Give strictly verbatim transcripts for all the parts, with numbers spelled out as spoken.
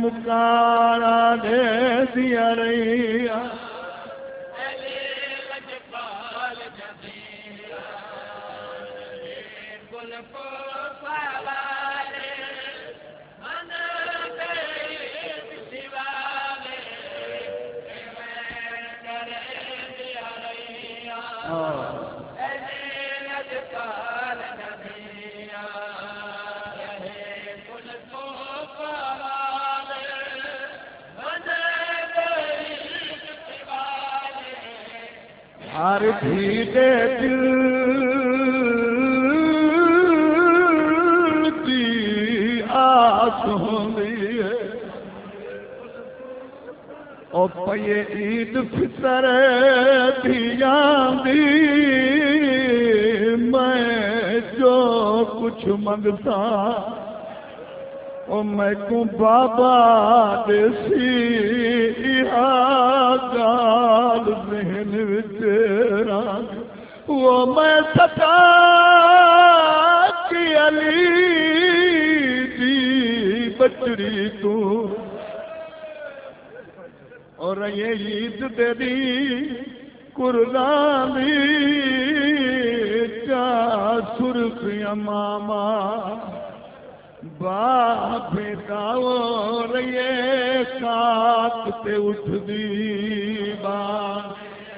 پکارا دے دیا رہیا ہر بھی دے دل کی آس ہوندی ہے او پئے عید فطر دیاں دی میں جو کچھ منگتا او میں کو بابا دیسی گال ذہن وچ رکھ وہ میں ستا کی علی دی بچڑی تو اور یہ عید دے دی قربانی چا سرخ ماما باپ بیٹاؤ رہیے کات تے اٹھ دی بات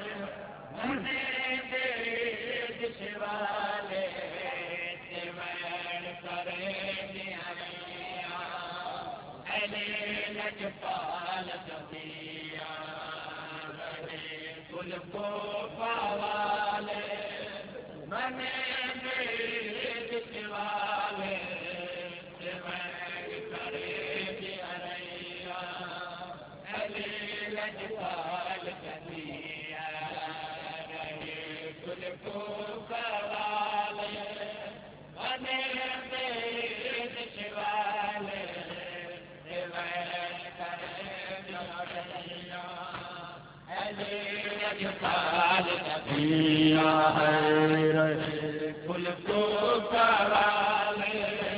پھول کو کالے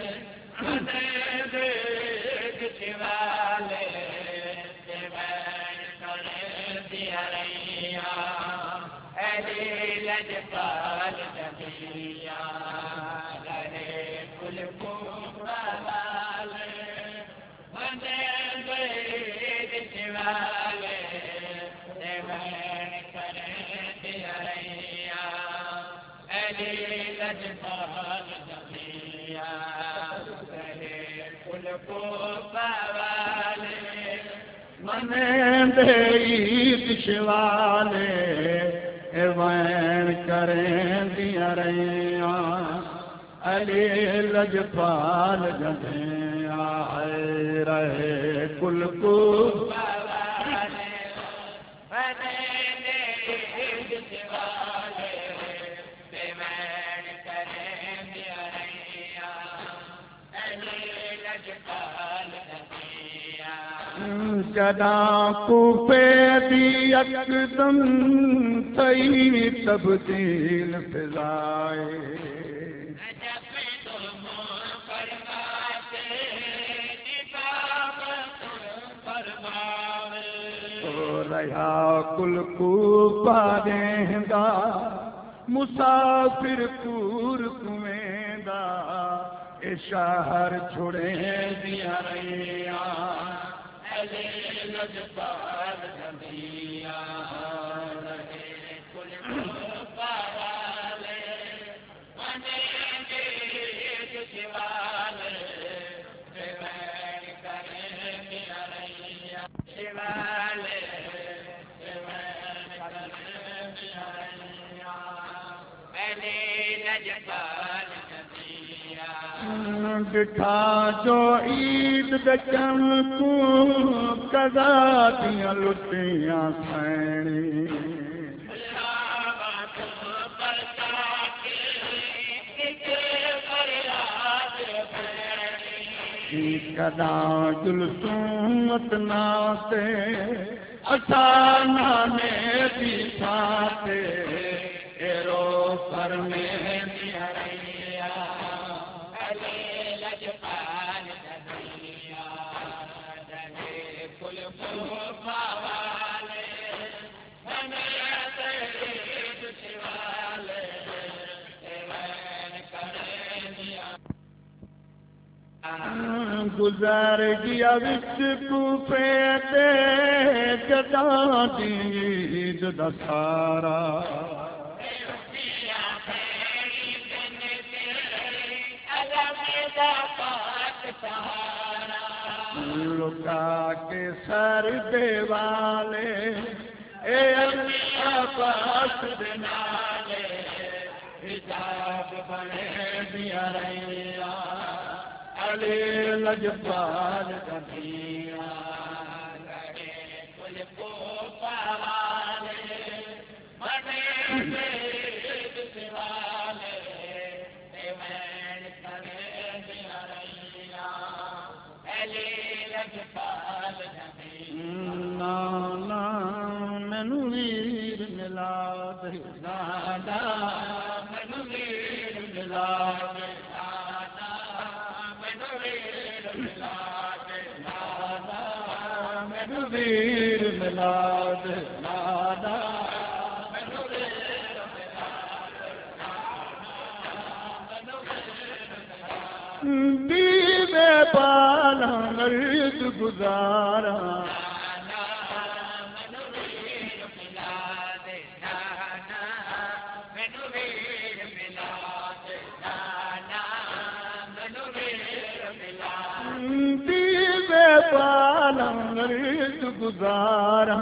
دیکھ شیوالے کرے دیا ریا ایلی لجپال جبیا رہے پھول کو کالے دیکھ شیوالے لجپال جبیا رہے پھول کو پوالے منے دے عید شوالے ایوین کریں دیا رہیاں علی لجپال جبیا رہے پھول کو پوالے منے دے عید شوالے جداں کوفے دی یکدم تئی تبدیل فضائے تو رہا کل کوفہ دیندا مسافر کور کمیندا اے شہر چھوڑے دیا رہیاں علی لجپال جبیا رہے پھول کو پوالے منے دیکھ شیوالے دیوین کرے دیا رہیاں شیوالے دیوین کرے دیا رہیاں علی لجپال دکھا جو عید دچم کو قضا دیا لٹیاں سینی قضا جلسومت ناتے اسانا نے بھی ساتے ایرو پر میں دیا رہیا علی لجپال جبیا رہے گزر گیا وچ کوفے تے جداں دی دا سارا لکا کے سر دے والے اے اللہ پاس دے نالے حجاب بنے دیا رہیا علی لجپال کبھیا گڑے کل کو پاوالے بنے دید سوالے دیوین کرے دیا رہیا علی لجپال کبھیا نانا مینو ویر ملا دے نانا مینو ویر ملا دے ویر ملاد نادا دیوے بالا مرد گزارا بالا مرد گزارا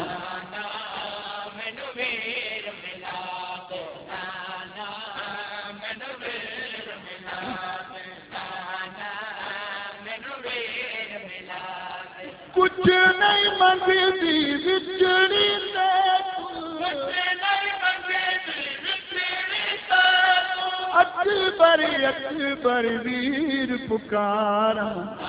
مینو ویر ملا دے نانا مینو ویر ملا دے نانا مینو ویر ملا دے کچھ نہیں منگدی وچڑی تے کچھ نہیں منگدی وچڑی تے اکبر اکبر ویر پکارا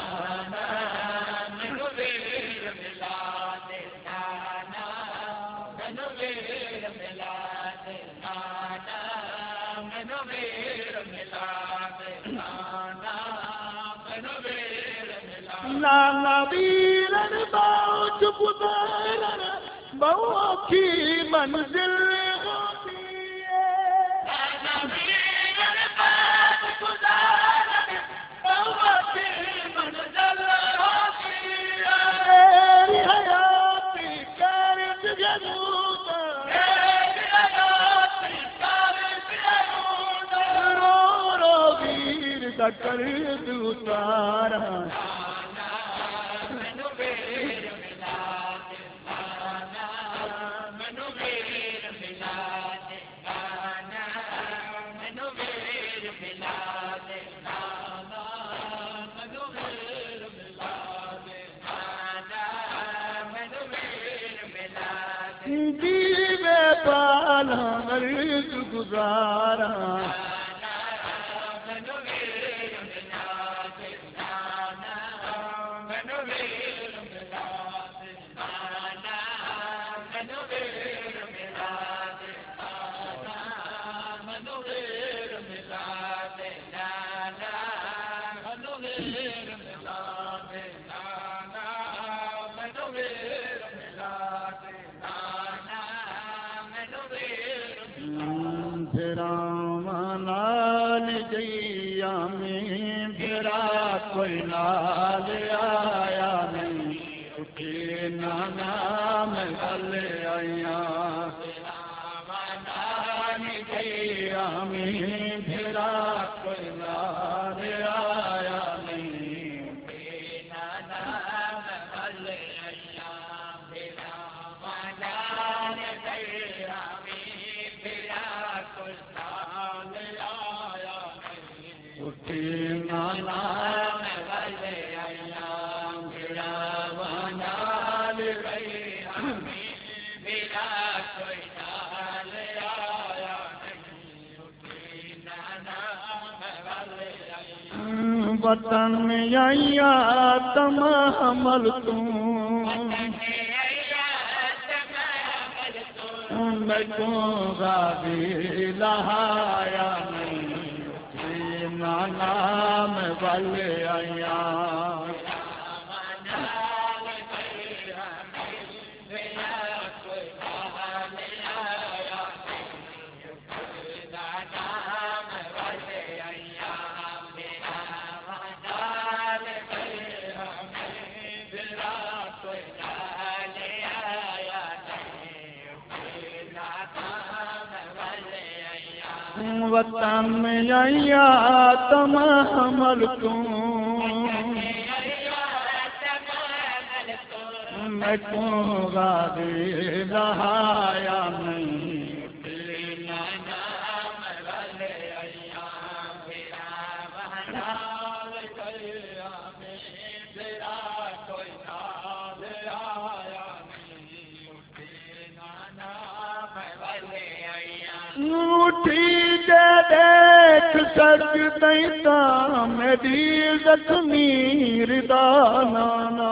نانا ویرن باؤ چپ دارن باؤ کی منزل ہوتی ہے نانا ویرن باؤ چپ دارن باؤ کی منزل ہوتی ہے میری حیاتی کارج جنود میری حیاتی کارج جنود رو رو ویر دا کرد اتارا دیوے بالا مرد گزارا نال جیا میں بھرا کوئی نال آیا نہیں اٹھے نانا میں گل آیا نال جیا میں بھرا کوئی نال آیا نہیں اٹھے نانا میں گل آیا نال جیا میں بھرا کوئی نانا میں والے آیا میرا نال گئی ہمیں میرا کوئی نال آیا نہیں نانا میں والے آیا وطن آیا تم حمل تم میں کو غابی لہایا نہیں نانا میں والے آیا وطن یا تمام ملکوں میں کیوں غادی رہایا نہیں اٹھی دے دیکھ سجدیتا میری زخمی ردا نانا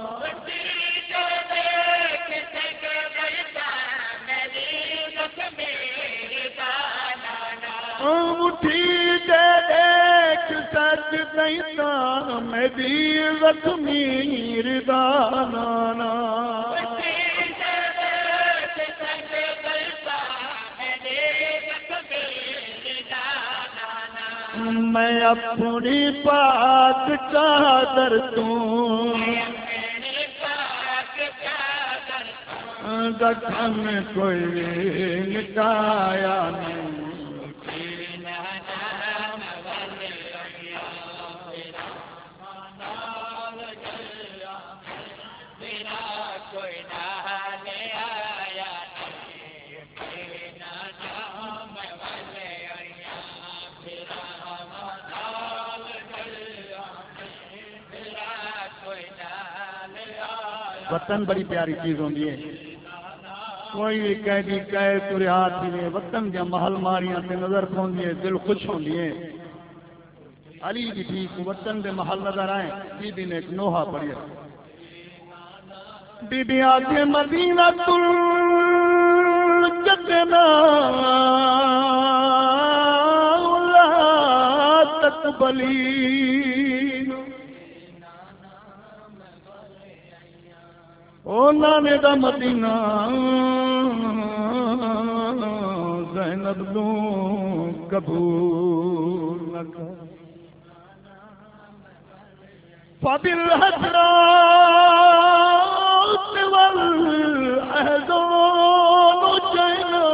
اٹھی دے دیکھ سجدیتا میری زخمی ردا نانا میں اپنی پاک چادر توں زخم کوئی مٹایا نہیں وطن بڑی پیاری چیز ہوندی ہے کوئی کہہ دی کہہ ترے ہاتھ میں وطن دیا محل ماریاں تے نظر کھوندی ہے دل خوش ہوندی ہے علی بھی ٹھیک وطن دے محل نظر آئے بی بی نے ایک نوحہ پڑھیا بی بی آتی مدینہ تل جتنا لا تقبلی او نانے دا مدینہ زینب دوں قبول نہ کر فبالحسرات والاحزان جئنا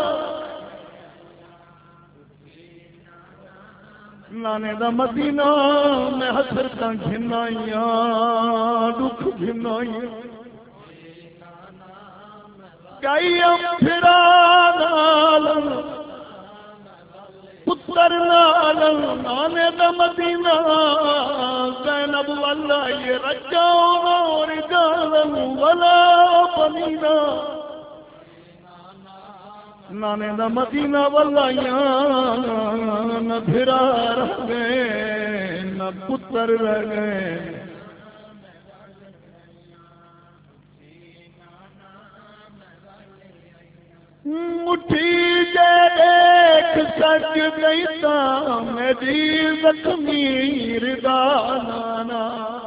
نانے دا مدینہ میں حسرتاں گھنائیاں دکھ گھنائیاں گائیم پھرا نالم پتر نالم نانے دا مدینہ زینب والا یہ رجاؤن اور رجالم ولا بنینا نانے دا مدینہ والا یا نہ پھرا رہ گئے نہ پتر رہ گئے مٹھی دے دیکھ سج گئیتا میری زخمی ردا نانا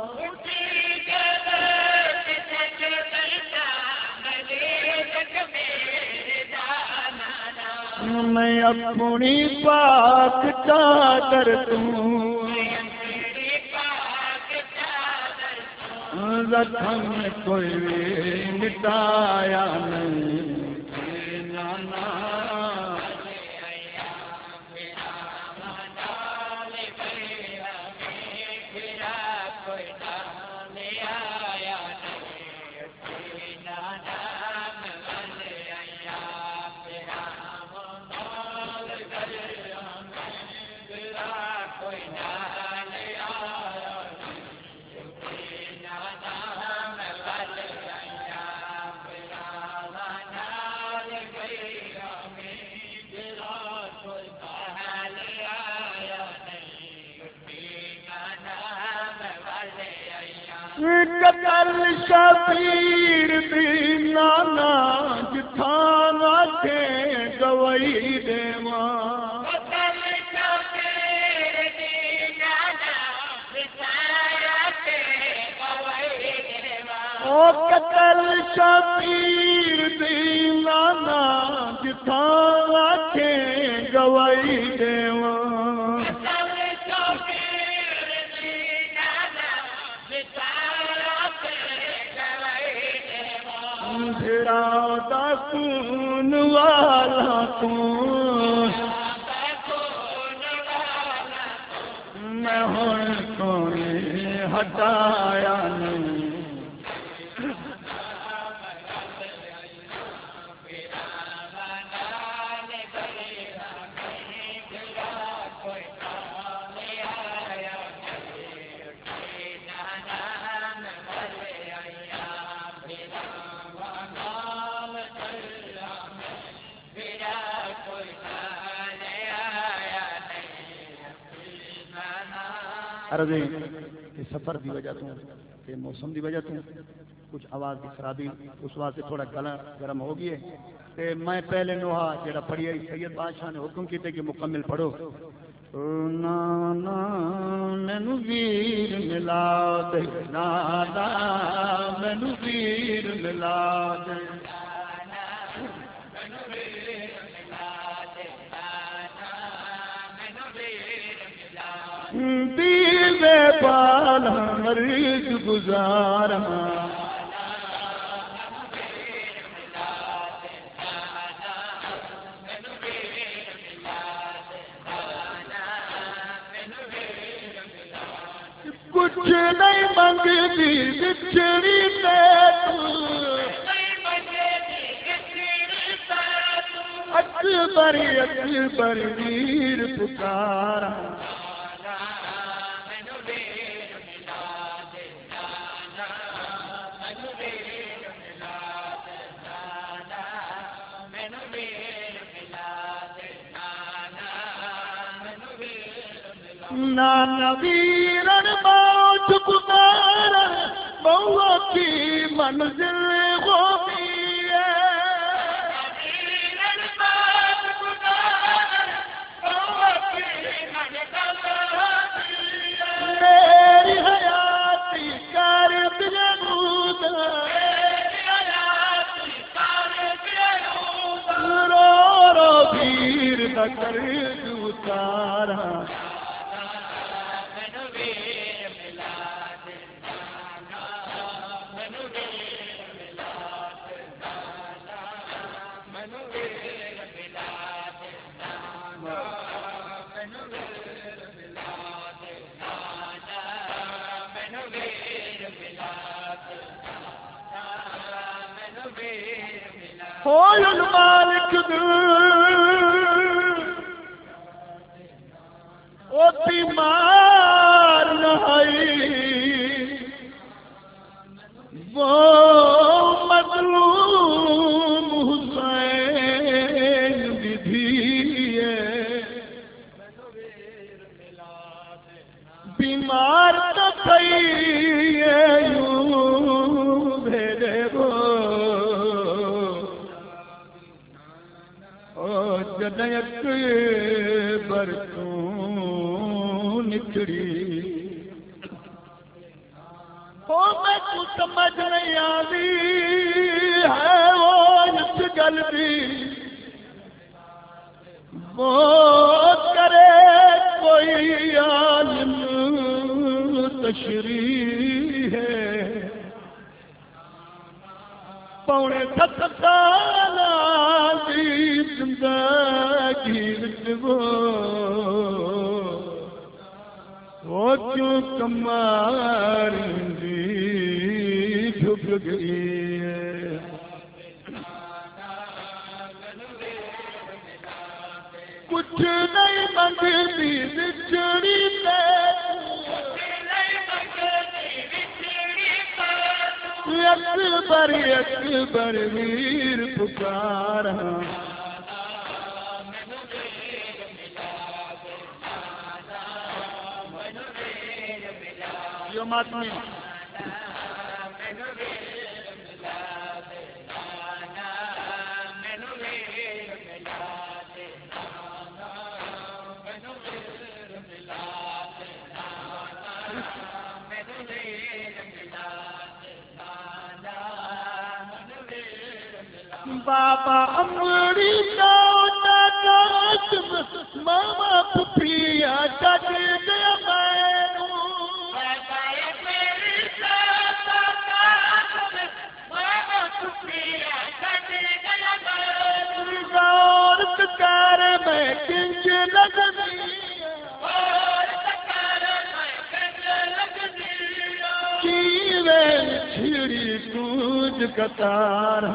میں اپنی پاک چادر توں زخم کوئی مٹایا نہیں قتل شبیر دی نانا جتھانا کے گوئی دیواں قتل شبیر دی نانا جتھانا کے گوئی دیواں او قتل شبیر دی نانا جتھانا کے گوئی دیواں خون والا تو ہٹایا نہیں عرضیں کہ سفر دی وجہ تو کہ موسم دی وجہ تو کچھ آواز کی خرابی اس واسطے تھوڑا گلا گرم ہو گئی ہے تے میں پہلے نوحہ جڑا پڑھی ہے سید بادشاہ نے حکم کیتے کہ مکمل پڑھو نانا مینو ویر ملا دے نانا مینو ویر ملا دے دیوے بالا مریض گزارا کچھ نہیں منگتی بچھڑی اکبر اکبر ویر پکارا نانا ویرن موت پکارا بہو کی منزل ہوتی ہے میری حیاتی کر دنود رو رو ویر نہ کر اتارا ہوئے مالک او بیمار نہائی وہ مظلوم حسین بھی ہے بیمار تو کئی یوں بھیجے وہ جدیک برتوں نکڑی ہو میں تو سمجھ نہیں آتی ہے وہ اس گل بھی وہ کرے کوئی عالم تشریح ہے پونے ست سال دی زندگی وہ وہ کیوں کمار دی جھک گئی ہے کچھ نہیں منگتی بچڑی اکبر اکبر ویر پکارا یہ ماتمی بابا امریکہ ماما پھپھیا ڈٹ گیا میں غورت کر میں کنج لگنی وین چھڑی کود قطار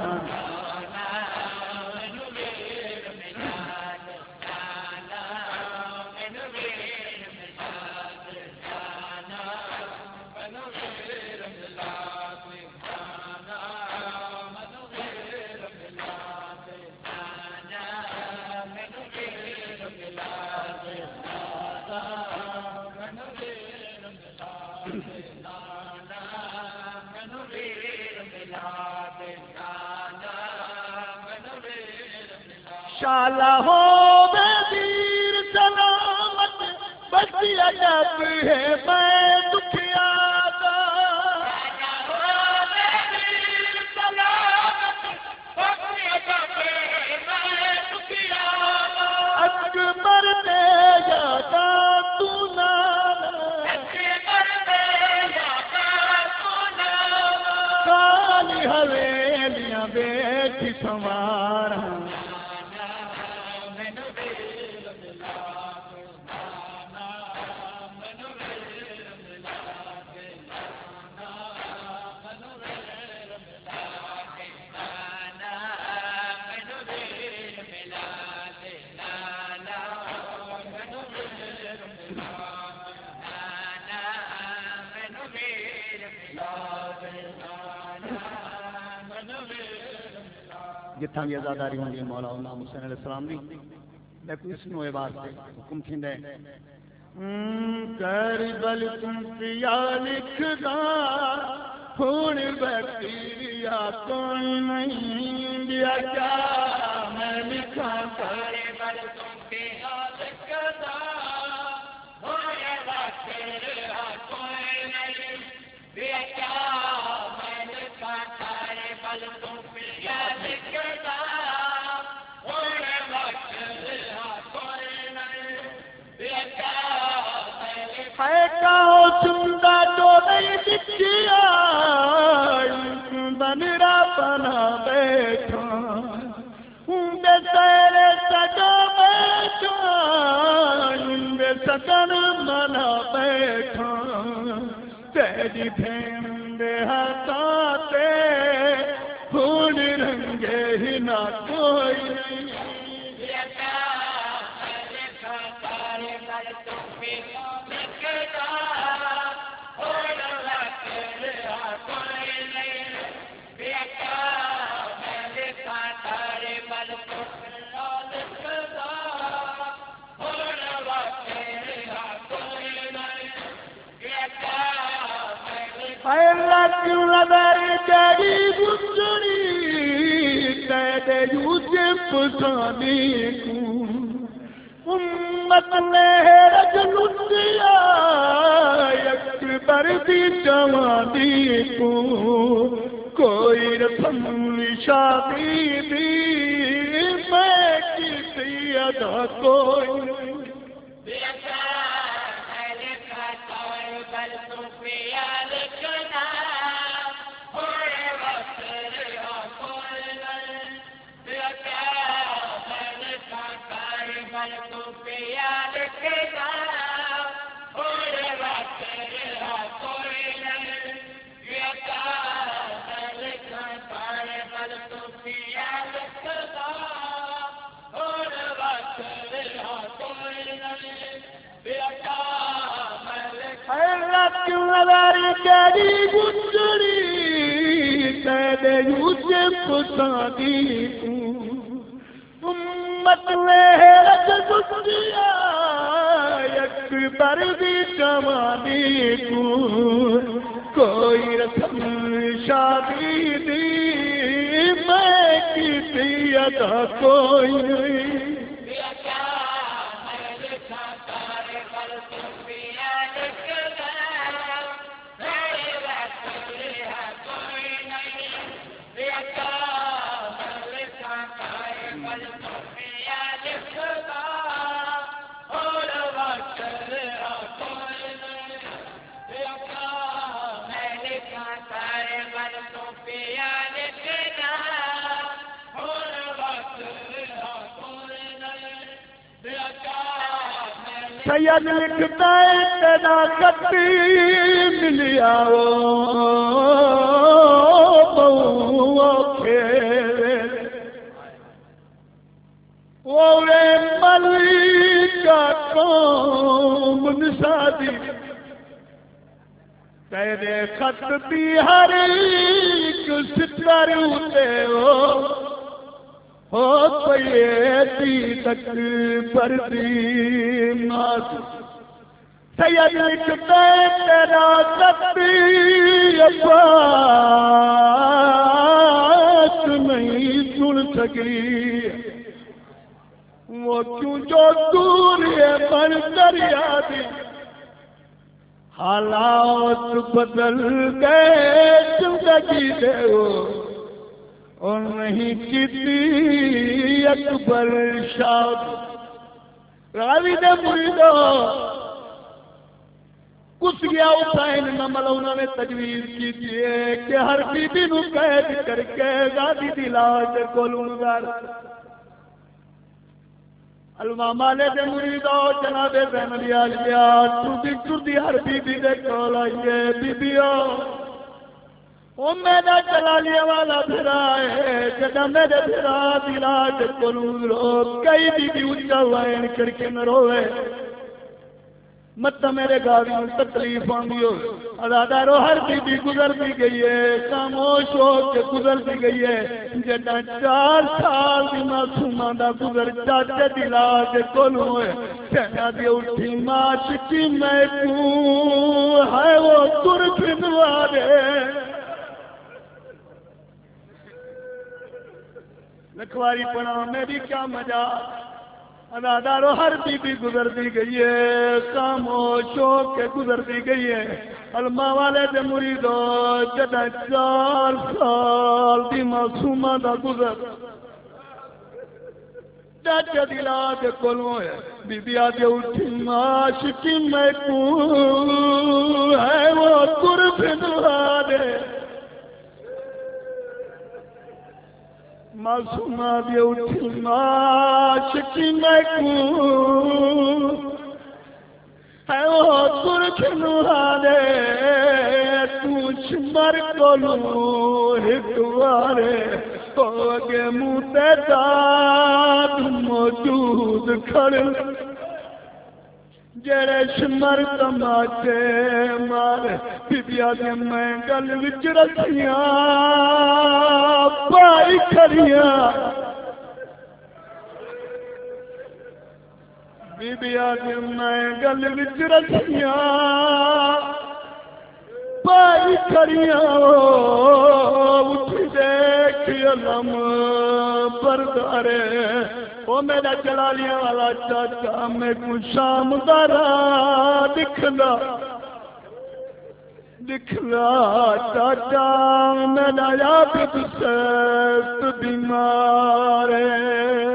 شالا ہو بے دیر سلامت بچی عجب ہے میں دکھیا دا اکبر دے جاتا تو نانا کالی حویلیاں بیٹھی سوارا جتھاں بھی آزاداری ہوندی ہے مولا امام حسین علیہ السلام دی لیکن اس نوے واسطے حکم تھیندا ہے کربل تم پیا لکھدا ہن بکریا کوئی نہیں دیا کیا میں لکھاں کربل تم پیا لکھدا ہن بکریا کوئی نہیں دیا کیا میں لکھاں کربل تم پیا لکھدا چندہ جو نہیں دکھیا بنرا بنا بیٹھا بے سیرے سجا بیٹھا بے سجن بنا بیٹھا تیری بھین دے ہاتھاتے پھول رنگے ہی نہ کوئی نہیں اللہ کیوں نظر تیری گزری قید یوسف ثانی کو امت نے رجل دیا اکبر دی جوانی کو کوئی رسم شادی دی میں کسی ادا کوئی کیوں نظاری تیری گزری قید یوسف ثانی کو امت نے رجل دیا اکبر دی جوانی کو کوئی رسم شادی دی میں کسی ادا کوئی نہیں سید لکھتا ہے تیرا کتی ملیا میرے خط دی ہر ایک ستر اتے ہو ہو پئی تک پردی مات سید لکھتے تیرا ستی عباس نہیں سن سکی وہ کیوں جو دور ہے پر دریا دی حالات بدل گئے زندگی دے اور نہیں کیتی اکبر شاد راوی دے مریدو کس گیا حسین نمل انہوں نے تجویز کی تھی کہ ہر بی بی نو قید کر کے غازی دی لاش کولوں گار علامہ لے دے مریدو جناب زین علی علیہ ٹردی ٹردی ہر بی بی دے کول آئیے بی بیو او میرا جلالیہ والا پھرا ہے جدا میرے پھرا دی لاش کولوں رو کئی بی بی اچھا وائن کر کے نہ روے مت میرے گاڑی میں تکلیف آنگی ہو ادادارو ہر بی بی گزرتی گئی ہے خاموش ہو کے گزرتی گئی ہے جڑا چار سال دی معصوماں دا گزر چاچے دی لاش کولوں ہوئے کہنا دی اٹھی ماں چکی میں کو ہے وہ تر پھنوا دے لکھواری پڑھا میری کیا مجا ادادارو ہر بی بی گزرتی گئی ہے خاموش ہو کے گزرتی گئی ہے علماء والے دے مریدو جدا چار سال دی معصومہ دا گزر چاچا دی لاش کولوں ہے بی بی آدھے اٹھی معاشقی میں کو ہے وہ تر پھنوا دے معصومہ دی اٹھی معاشقی میں کو ہے وہ تر پھنوا دے تو شمر کولوں ہکوارے تو اگے منہ تے داد موجود کھڑ جڑے شمر تماچے مار بی بیا دے میں گل وچ رکھیاں پائی کھڑیاں بی بیا دے میں گل وچ رکھیاں پائی کھڑیاں اٹھ دیکھ علم بردارے او میرا جلالیہ والا چاچا میں کو شام دارا دکھلا دکھلا چاچا میرا یاد سست بیمار ہے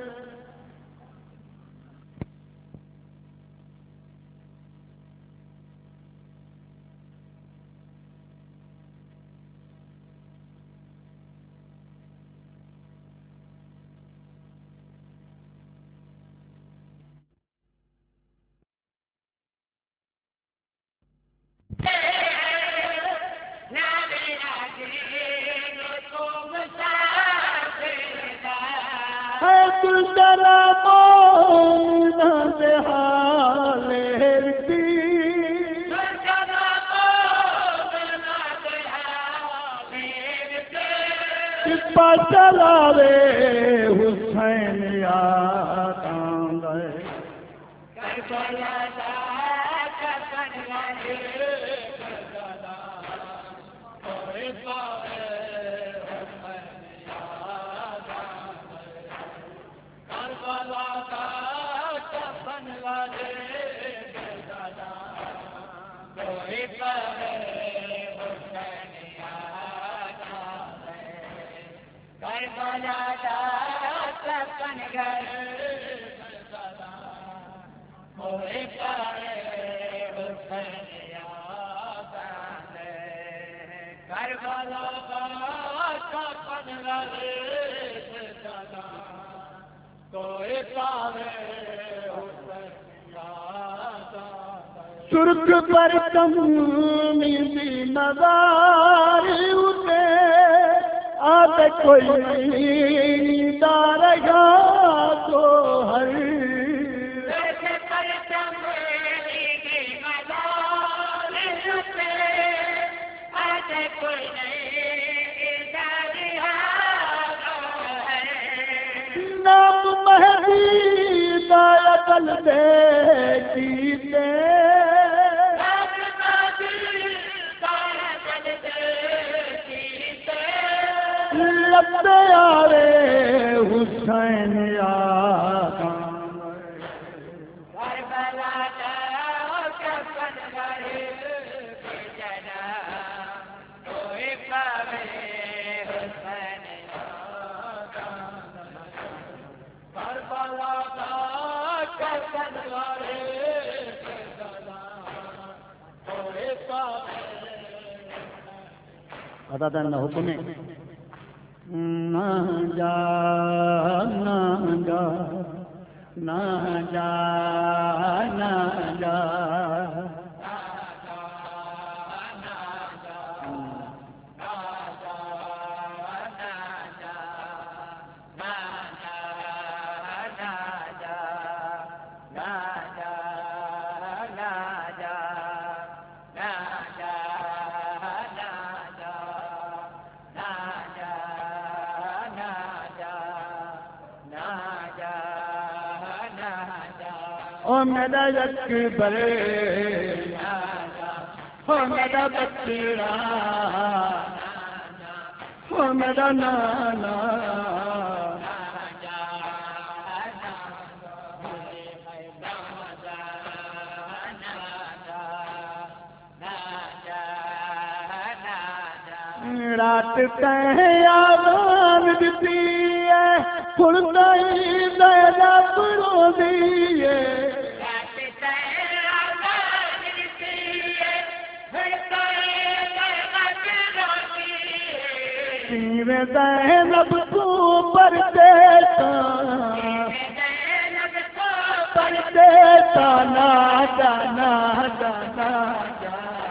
چلاوے حسین یاد آندے کربلا دا کفن والے کربلا اوے پاوے حسین یاد آندے کربلا دا کفن والے کربلا اوے پاوے کربلا دا کفن گھر ہوئے پارے حسین یاد آندے کربلا دا کفن گھر ہوئے پارے حسین یاد آندے سرخ پر تمنی دی مزار اٹھے آتے کوئی دارگا تو ہر نام مہدی دا عقل دے کیتے لبے آرے حسین آقا خدا تعالیٰ حکم ہے نہ جا نہ جا نہ جا نہ جا او میرا اکبر او میرا بچڑا او میرا نانا رات تہیں آزان دیتی ہے کھڑتائی دینا پرو دیئے سیوے زینب کو پر دیتا پر دیتا نادا نادا نادا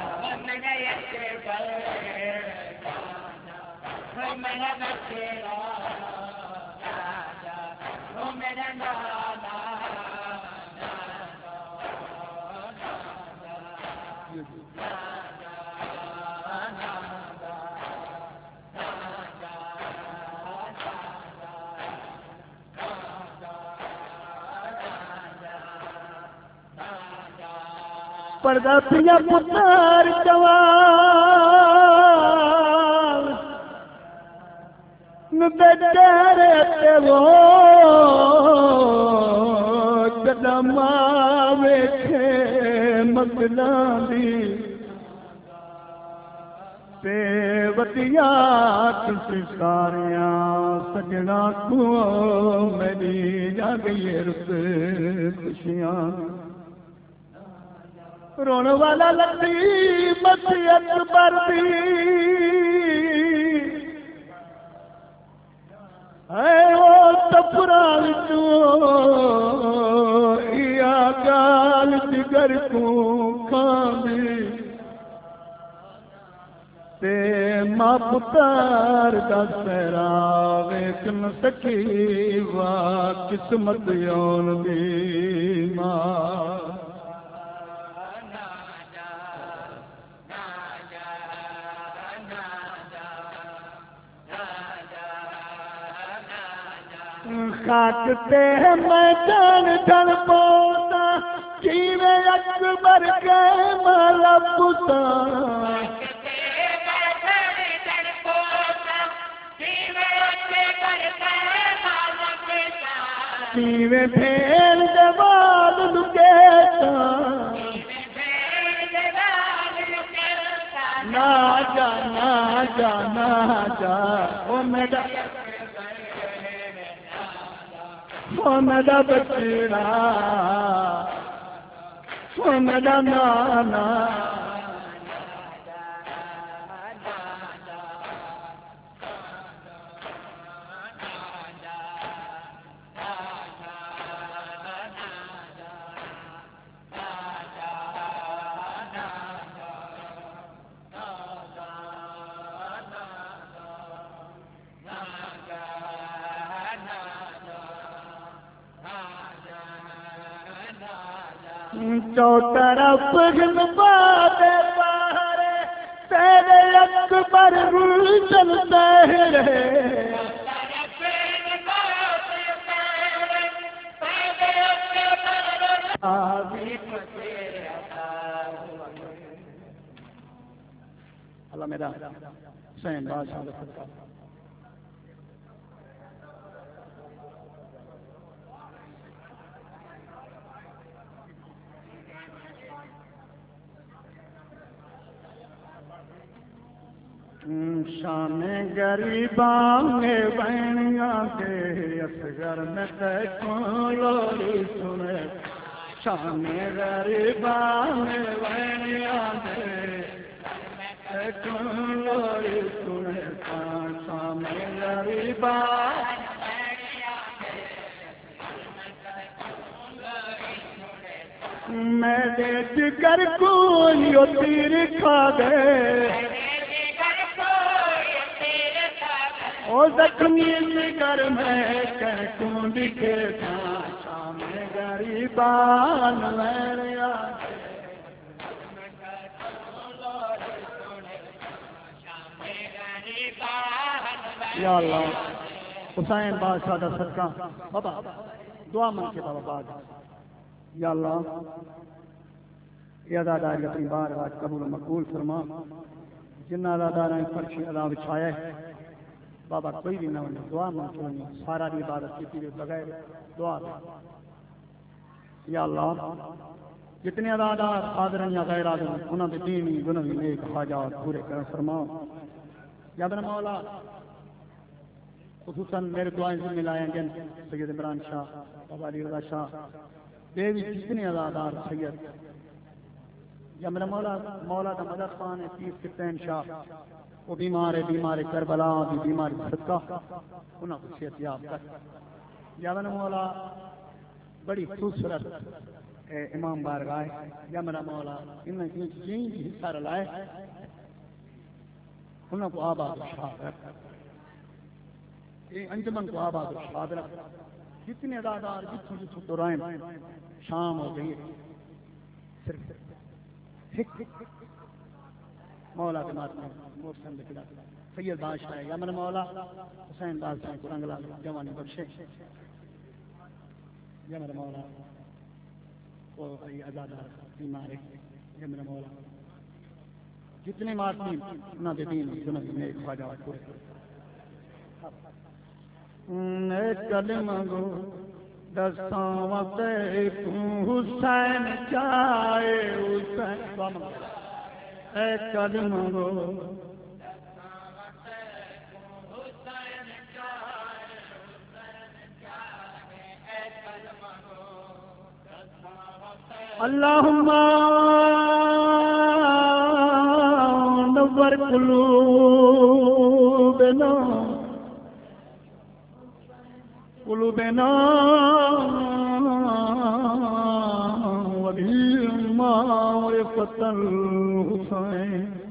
پردہ پیا پتار جوان نبیٹے تے وہ قدمہ ویکھے مگناں دی تے وطیاں کسی ساریاں سجنا کو میری جا گئی رت خوشیاں رون والا لگی بس اکبر دی اے او تفرا وچوں یا گال جگر کو کھاندی تے ماں پتر دا سہرا ویکھ نہ سکی وا قسمت یون دی ماں خاک تے میدان ڈھل پوتا کیویں اکبر کے مالا پوتا کیویں بھیڑ دے وال لکیتا نہ جا نہ جا نہ جا او میرا او میرا بچڑا او میرا نانا چوطرف گن باد پارے تیرے اکبر گلشن تیرے اللہ میرا حسین بادشاہ کا صدقہ شام غریباں میں بہنیاں کے اصغر میں کون لوری سنے شام غریباں میں بہنیاں کے کون لوری سنے شام غریباں میرے جگر کو یوں تیر کھا گئے او زخمی جگر میں کہوں دکھے تھا شام غریبان میرے یا اللہ حسین بادشاہ کا صدقہ بابا دعا مانگ کے بابا بعد یا اللہ یہ اداداری اپنی بار آج قبول و مقبول فرما جنہ ادادارہ فرشی ادا بچھایا ہے بابا کوئی بھی نہ ہونے دعا مانگی سارا بھی عبادت کی تھی بغیر دعا یا اللہ جتنے ادادار حاضرن یا غیر حاضرن انہوں نے دینی گنہی نیک حاجات پورے کر فرماؤ یا بن مولا خصوصاً میرے دعائیں سے ملائیں گے سید عمران شاہ بابا علی رضا شاہ دیوی جتنے ادادار سید یا میرا مولا مولا دا مدد خان ہے تیس کتین شاہ وہ بیمار ہے بیمار کربلا بھی بیمار صدقہ انہوں کو صحت یاب کر یا میرا مولا بڑی خوبصورت امام بارگاہ یا میرا مولا انہوں نے جن حصہ لائے انہوں کو آباد و شاد رکھ انجمن کو آباد و شاد رکھ جتنے ادادار جتنے جتنے دورائیں شام ہو گئی صرف مولا کے ماتمہ محسن لکھلا سید بادشاہ یا من مولا حسین بادشاہ کو رنگلا جوانی بخشے یا من مولا وہ ازادار بیمار ہے یا من مولا جتنے ماتمی نہ دین سنت میں خواجہ پورے نے کلمہ گو دستاں وقت حسین چاہے حسین اے کلمہ گو اللہم نور قلوبنا قلوبنا وبالمعرفة الحسين